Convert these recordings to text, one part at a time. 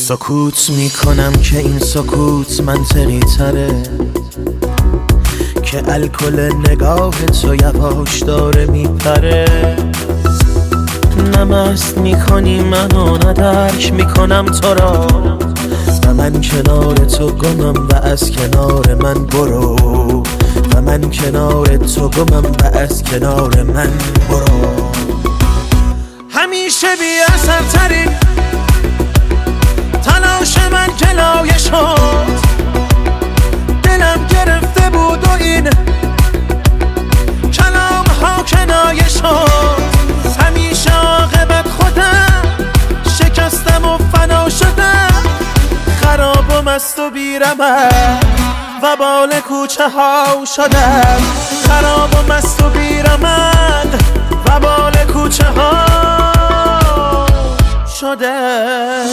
سکوت میکنم که این سکوت منطقی تره، که الکل نگاه تو یواش داره میپره. نه مست میکنی منو، نه درک میکنم تو را، و من کنار تو گمم و از کنار من برو، و من کنار تو گمم و از کنار من برو. همیشه بی اثر ترین تلاش من جلایه شد، دلم گرفته بود و این کلام ها کنایه شد. همیشه عاقبت خودم شکستم و فنا شدم، خراب و مست و بیرمق و بال کوچه ها شدم، خراب و مست و بیرمق و بال کوچه ها شدم.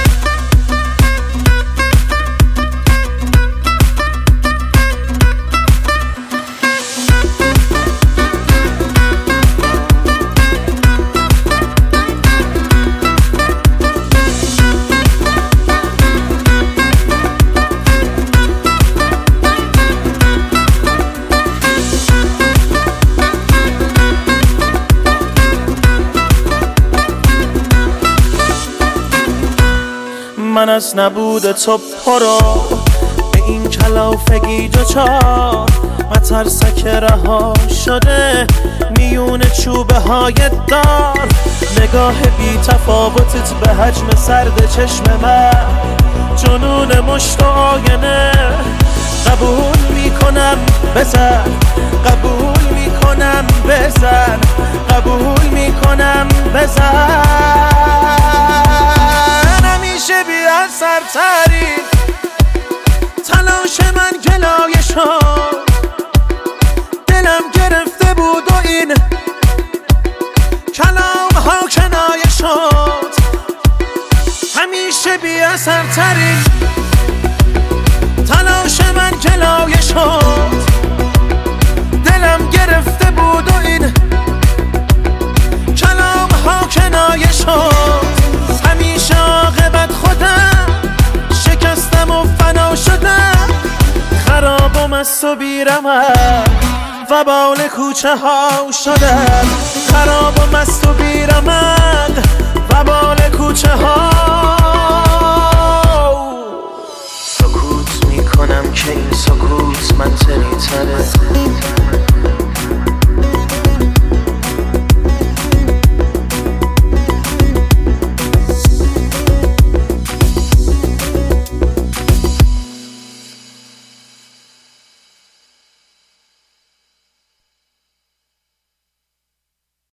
من از نبود تو پرو به این کلافگی دوچار، مترسک رها شده میون چوبه های دار. نگاه بی تفاوتت به حجم سرد چشم من، جنون مشت و آینه. قبول میکنم بزن، قبول میکنم بزن، قبول میکنم بزن. همیشه بی اثر ترین تلاش من گلایه شد، دلم گرفته بود و این کلام ها کنایه شد. همیشه بی اثر ترین تلاش من گلایه شد، دلم گرفته بود و این کلام ها کنایه شد. همیشه عاقبت خودم شکستم و فنا شدم، خراب و مست و بیرمق و بال کوچه ها شدم، خراب و مست و بیرمق